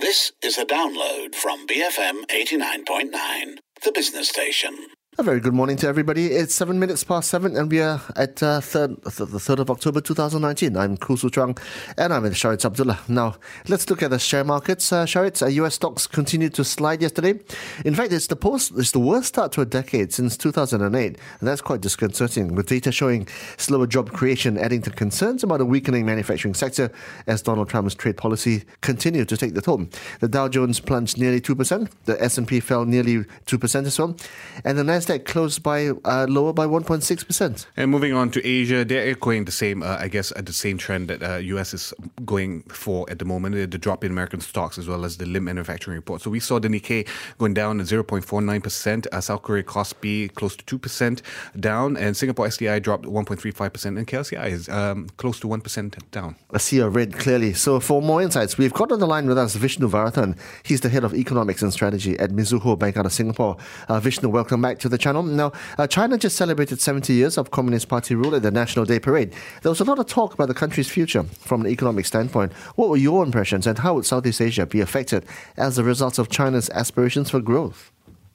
This is a download from BFM 89.9, the business station. A very good morning to everybody. It's 7 minutes past 7 and we are at the 3rd of October 2019. I'm Khoo Su Chuang and I'm with Sharitz Abdullah. Now, let's look at the share markets. Sharitz, US stocks continued to slide yesterday. In fact, it's the worst start to a decade since 2008. And that's quite disconcerting, with data showing slower job creation adding to concerns about a weakening manufacturing sector as Donald Trump's trade policy continued to take the toll. The Dow Jones plunged nearly 2%. The S&P fell nearly 2% as well. And the Nasdaq closed lower by 1.6%. And moving on to Asia, they're echoing the same, the same trend that US is going for at the moment, the drop in American stocks as well as the limb manufacturing report. So we saw the Nikkei going down 0.49%, South Korea Kospi close to 2% down, and Singapore STI dropped 1.35%, and KLCI is close to 1% down. A sea of red, clearly. So for more insights, we've got on the line with us Vishnu Varathan. He's the head of economics and strategy at Mizuho Bank out of Singapore. Vishnu, welcome back to the channel. Now, China just celebrated 70 years of Communist Party rule at the National Day Parade. There was a lot of talk about the country's future from an economic standpoint. What were your impressions, and how would Southeast Asia be affected as a result of China's aspirations for growth?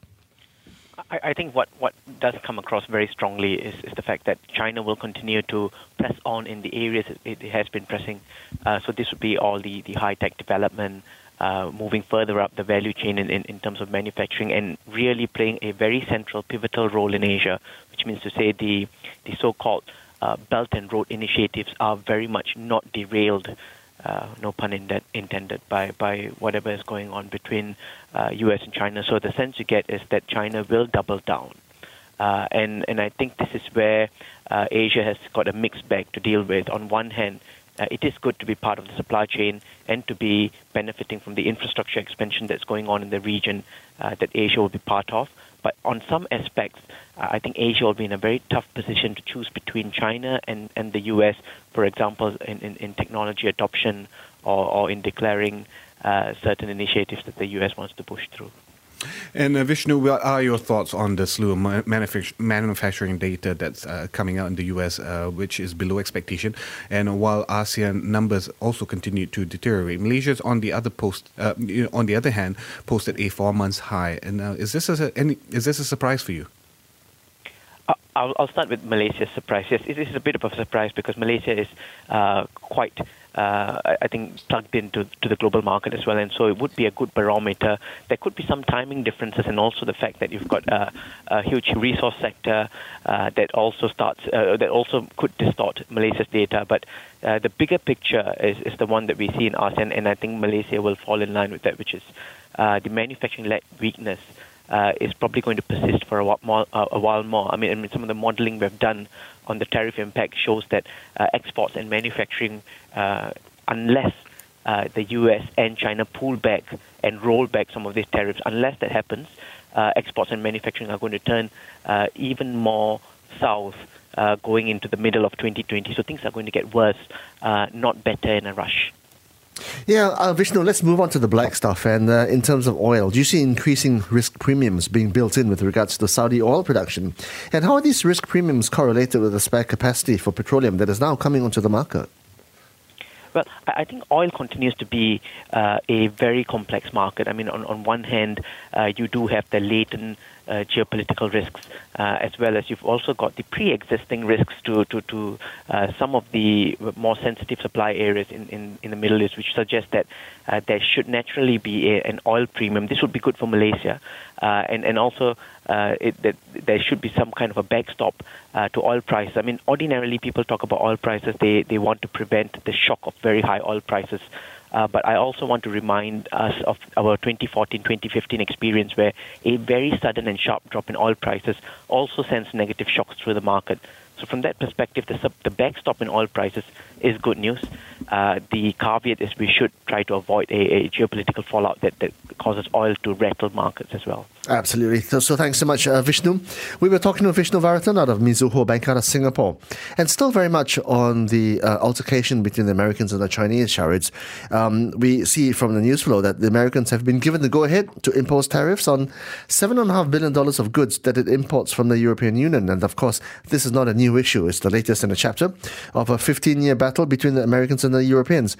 I think what does come across very strongly is the fact that China will continue to press on in the areas it has been pressing. So this would be all the high-tech development, moving further up the value chain in terms of manufacturing, and really playing a very central, pivotal role in Asia, which means to say the so-called Belt and Road initiatives are very much not derailed, no pun intended, by whatever is going on between US and China. So the sense you get is that China will double down. And I think this is where Asia has got a mixed bag to deal with. On one hand, it is good to be part of the supply chain and to be benefiting from the infrastructure expansion that's going on in the region that Asia will be part of. But on some aspects, I think Asia will be in a very tough position to choose between China and the US, for example, in technology adoption or in declaring certain initiatives that the US wants to push through. And Vishnu, what are your thoughts on the slew of manufacturing data that's coming out in the US, which is below expectation? And while ASEAN numbers also continue to deteriorate, Malaysia's on the other hand, posted a 4-month high. And is this a surprise for you? I'll start with Malaysia's surprise. Yes, it is a bit of a surprise because Malaysia is quite, I think, plugged into the global market as well, and so it would be a good barometer. There could be some timing differences, and also the fact that you've got a huge resource sector that also could distort Malaysia's data. But the bigger picture is the one that we see in ASEAN, and I think Malaysia will fall in line with that, which is the manufacturing-led weakness. Is probably going to persist for a while more. I mean, some of the modeling we've done on the tariff impact shows that exports and manufacturing, unless the US and China pull back and roll back some of these tariffs, unless that happens, exports and manufacturing are going to turn even more south going into the middle of 2020. So things are going to get worse, not better in a rush. Yeah, Vishnu, let's move on to the black stuff. And in terms of oil, do you see increasing risk premiums being built in with regards to Saudi oil production? And how are these risk premiums correlated with the spare capacity for petroleum that is now coming onto the market? Well, I think oil continues to be a very complex market. I mean, on one hand, you do have the latent geopolitical risks, as well as you've also got the pre-existing risks to some of the more sensitive supply areas in the Middle East, which suggests that there should naturally be an oil premium. This would be good for Malaysia, and also that there should be some kind of a backstop to oil prices. I mean, ordinarily people talk about oil prices, they want to prevent the shock of very high oil prices. But I also want to remind us of our 2014-2015 experience, where a very sudden and sharp drop in oil prices also sends negative shocks through the market. So from that perspective, the backstop in oil prices is good news. The caveat is we should try to avoid a geopolitical fallout that causes oil to rattle markets as well. Absolutely. So thanks so much, Vishnu. We were talking to Vishnu Varathan out of Mizuho Bank out of Singapore. And still very much on the altercation between the Americans and the Chinese, Sharids. We see from the news flow that the Americans have been given the go-ahead to impose tariffs on $7.5 billion of goods that it imports from the European Union. And of course, this is not a new issue. It's the latest in a chapter of a 15-year battle between the Americans and the Europeans.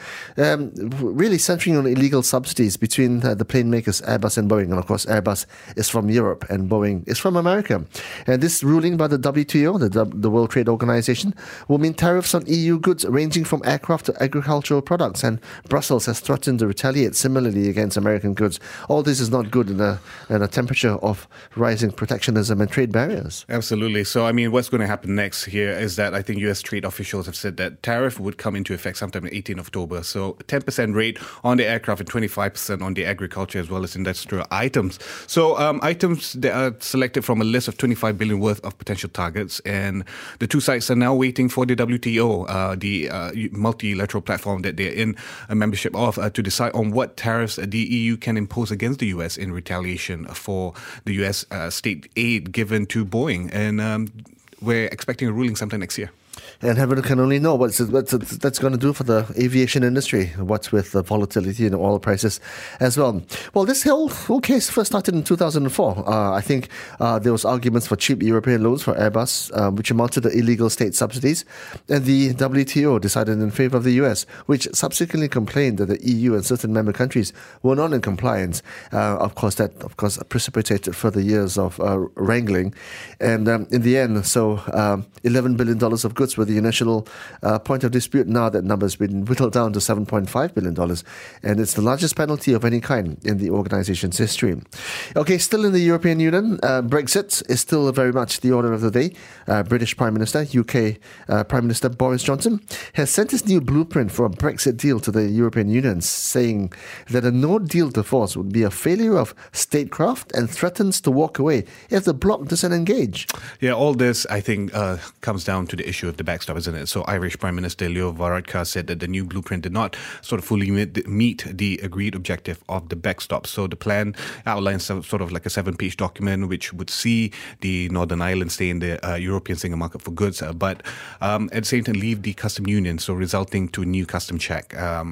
Really centering on illegal subsidies between the plane makers Airbus and Boeing. And of course, Airbus is from Europe and Boeing is from America. And this ruling by the WTO, the World Trade Organization, will mean tariffs on EU goods ranging from aircraft to agricultural products. And Brussels has threatened to retaliate similarly against American goods. All this is not good in a temperature of rising protectionism and trade barriers. Absolutely. So, I mean, what's going to happen next here is that I think U.S. trade officials have said that tariff would come into effect sometime on 18 October. So, 10% rate on the aircraft and 25% on the agriculture as well as industrial items. So, items that are selected from a list of 25 billion worth of potential targets, and the two sides are now waiting for the WTO, the multilateral platform that they're in a membership of, to decide on what tariffs the EU can impose against the US in retaliation for the US state aid given to Boeing. And we're expecting a ruling sometime next year. And heaven can only know what that's going to do for the aviation industry, what's with the volatility in oil prices as well. Well, this whole case first started in 2004. I think there was arguments for cheap European loans for Airbus, which amounted to illegal state subsidies. And the WTO decided in favor of the US, which subsequently complained that the EU and certain member countries were not in compliance. Of course, precipitated further years of wrangling. And in the end, so $11 billion of goods were the initial point of dispute. Now that number has been whittled down to $7.5 billion. And it's the largest penalty of any kind in the organization's history. Okay, still in the European Union, Brexit is still very much the order of the day. British Prime Minister, UK Prime Minister Boris Johnson has sent his new blueprint for a Brexit deal to the European Union, saying that a no-deal divorce would be a failure of statecraft and threatens to walk away if the bloc doesn't engage. Yeah, all this, I think, comes down to the issue of the backstop, isn't it? So Irish Prime Minister Leo Varadkar said that the new blueprint did not sort of fully meet the agreed objective of the backstop. So the plan outlines sort of like a 7-page document which would see the Northern Ireland stay in the European single market for goods, but at the same time leave the custom union, so resulting to a new custom check.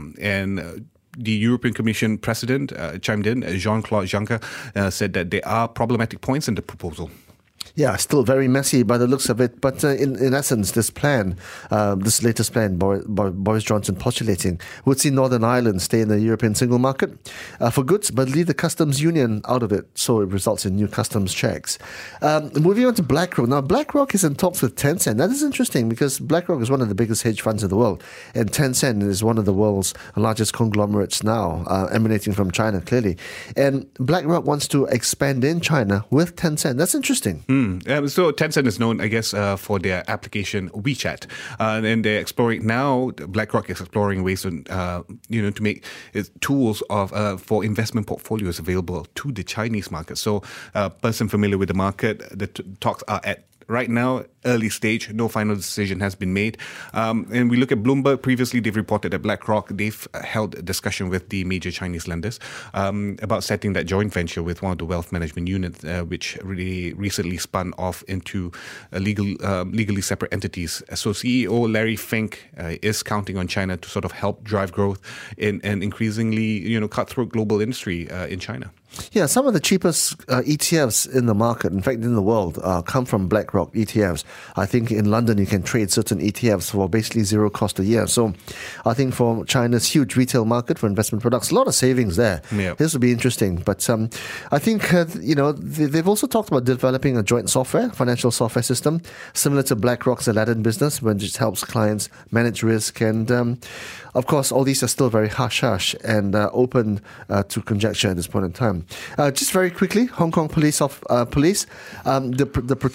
The European Commission President chimed in, Jean-Claude Juncker, said that there are problematic points in the proposal. Yeah, still very messy by the looks of it. But in essence, this plan, this latest plan, Boris Johnson postulating, would see Northern Ireland stay in the European single market for goods, but leave the customs union out of it. So it results in new customs checks. Moving on to BlackRock. Now, BlackRock is in talks with Tencent. That is interesting because BlackRock is one of the biggest hedge funds in the world. And Tencent is one of the world's largest conglomerates now, emanating from China, clearly. And BlackRock wants to expand in China with Tencent. That's interesting. So Tencent is known, I guess, for their application WeChat, and they're exploring now. BlackRock is exploring ways to make tools for investment portfolios available to the Chinese market. So, person familiar with the market, the talks are at right now, early stage, no final decision has been made. And we look at Bloomberg. Previously, they've reported that BlackRock, they've held a discussion with the major Chinese lenders about setting that joint venture with one of the wealth management units, which really recently spun off into legally separate entities. So CEO Larry Fink is counting on China to sort of help drive growth in an increasingly, cutthroat global industry in China. Yeah, some of the cheapest ETFs in the market, in fact in the world, come from BlackRock ETFs. I think in London you can trade certain ETFs for basically zero cost a year. So I think for China's huge retail market for investment products, a lot of savings there. Yep. This will be interesting. But I think, they've also talked about developing a joint financial software system, similar to BlackRock's Aladdin business, which just helps clients manage risk. And of course, all these are still very hush-hush and open to conjecture at this point in time. Just very quickly, Hong Kong police, the protests are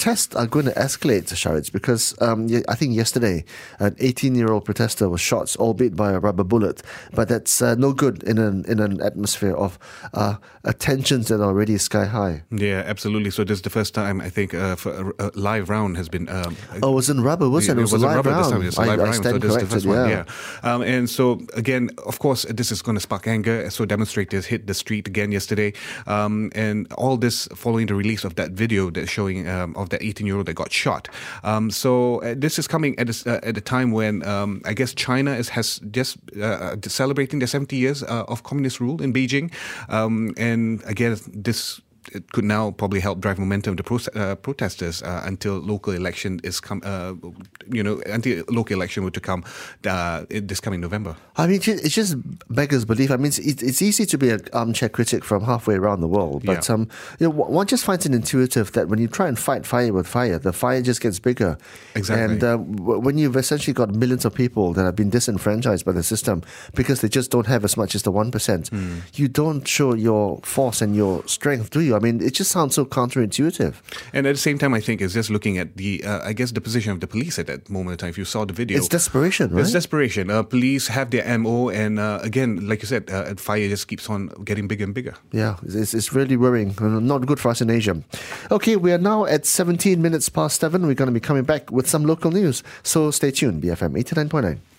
going to escalate, Sharitz, because I think yesterday an 18-year-old protester was shot, albeit by a rubber bullet. But that's no good in an atmosphere of tensions that are already sky high. Yeah, absolutely. So this is the first time I think for a live round has been. It wasn't rubber, was it? It was a live round. This time. It's a live round. So this is the first one. Yeah. And so again, of course, this is going to spark anger. So demonstrators hit the street again yesterday, and all this following the release of that video that's showing of that 18-year-old that got shot. So this is coming at a time when I guess China has just celebrating their 70 years of communist rule in Beijing, and again this. It could now probably help drive momentum to protesters until local election is until local election were to come this coming November. I mean, it just beggars belief. I mean, it's easy to be an armchair critic from halfway around the world, but one just finds it intuitive that when you try and fight fire with fire, the fire just gets bigger. Exactly. And when you've essentially got millions of people that have been disenfranchised by the system because they just don't have as much as the 1%, you don't show your force and your strength, do you? I mean, it just sounds so counterintuitive. And at the same time, I think it's just looking at the, the position of the police at that moment in time. If you saw the video, it's desperation, right? It's desperation. Police have their MO, and again, like you said, fire just keeps on getting bigger and bigger. Yeah, it's really worrying. Not good for us in Asia. Okay, we are now at 17 minutes past 7. We're going to be coming back with some local news. So stay tuned, BFM 89.9.